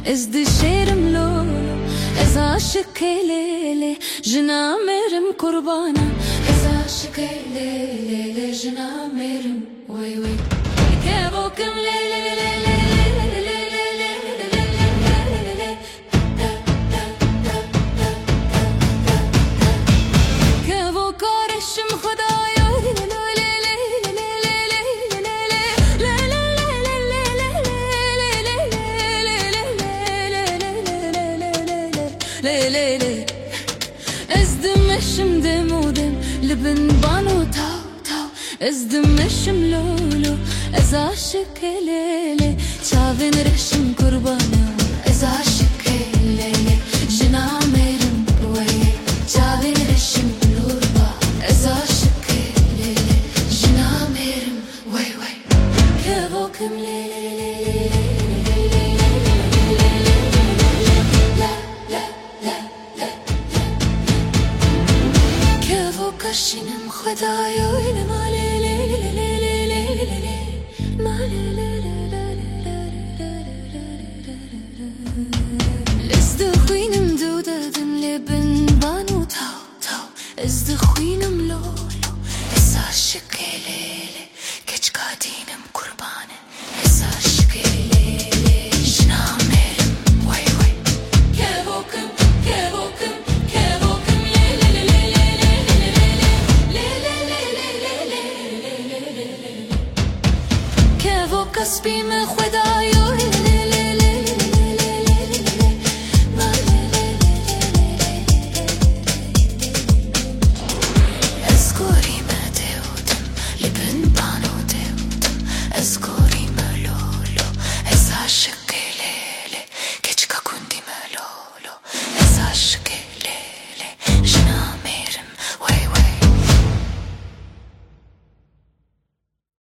ازدشيرم لولو از عاشق لیلی جنا میرم قربانا از عاشق لیلی جنا میرم وی وی که بکم لیلی ليلي ازدمشم دمودم لبن بانو تاو تاو ازدمشم لولو از عاشق لیلی چاوین رشم قربانا از عاشق لیلی جنا میرم وی چاوین رشم لوربا از عاشق لیلی جنا میرم وی وی که بکم لیلی کشینم خدایوی نمالی ازدخوینم دو دادم لبن بانو تاو تاو ازدخوینم لولو از عاشق لیلی کچ قادینم قربانه از عاشق لیلی جنا میرم وی وی که بکم قصبی من خدایا